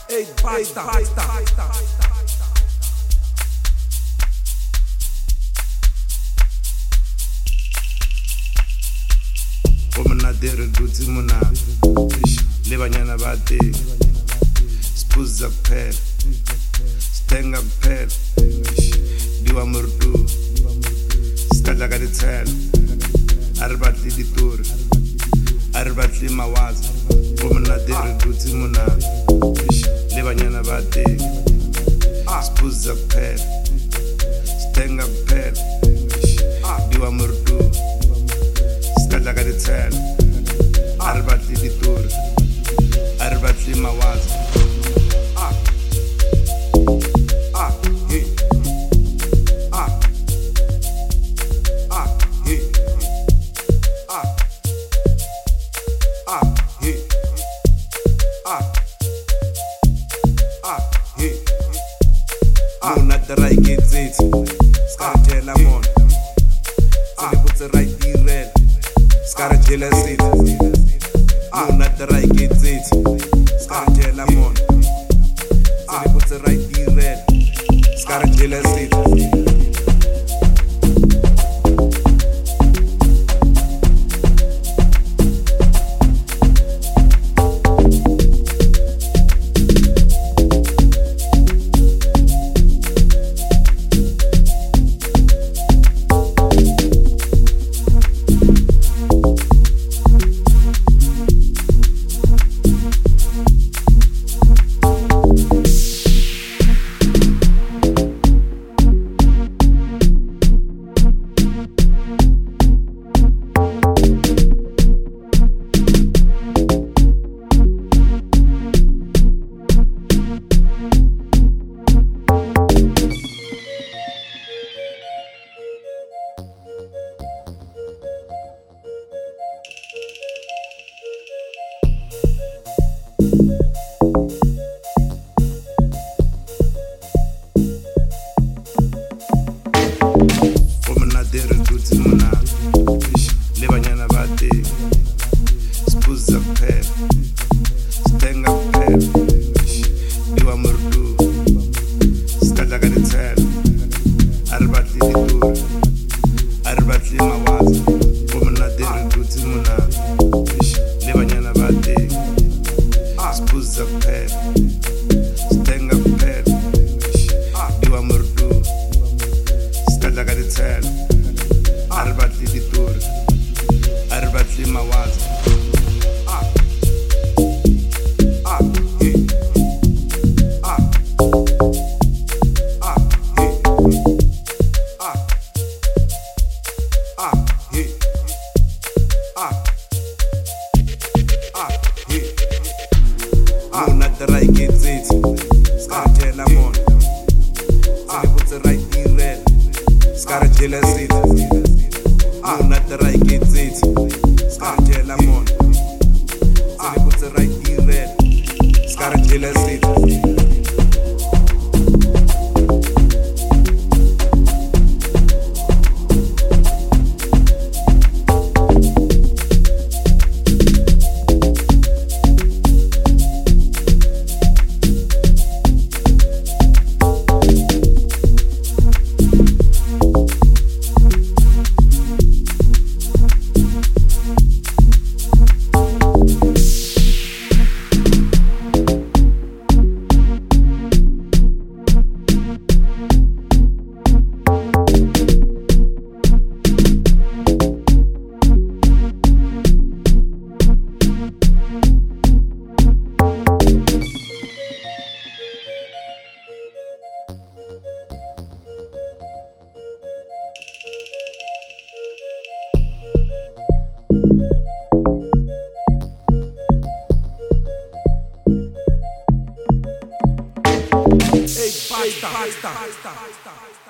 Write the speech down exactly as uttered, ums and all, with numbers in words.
Ei, basta, basta, basta. Omanadere dutsi muna le banyana ba teng spuza kuphela stenga kuphela diwa mortu skadla ka ditshelo a re batle ditori a re batle mawaza omanadere dutsi muna le banyana ba teng spuza kuphela stenga kuphela diwa mortu skadla ka ditshelo a re batle ditori a re batle mawaza Mona the right gets it, Scarjella Mon. Tell what's the right derail, Scarjella sit. Mona the right gets it, Scarjella Mon. Tell what's the right derail, Scarjella sit. Le banyana ba teng spuza kuphela stenga kuphela diwa mortu skadla ka ditshelo a re batle ditori a re batle mawaza omanadere dutsi mona le banyana ba teng spuza kuphela stenga kuphela diwa mortu skadla ka ditshelo a re batle ditori a re batle mawaza Mona the right gets it, Scarjella Mon. Tell what's the right derail, Scarjella sit. Mona the right gets it, Scarjella Mon. Tell what's the right derail, Scarjella sit. Ei, basta, basta, basta, basta.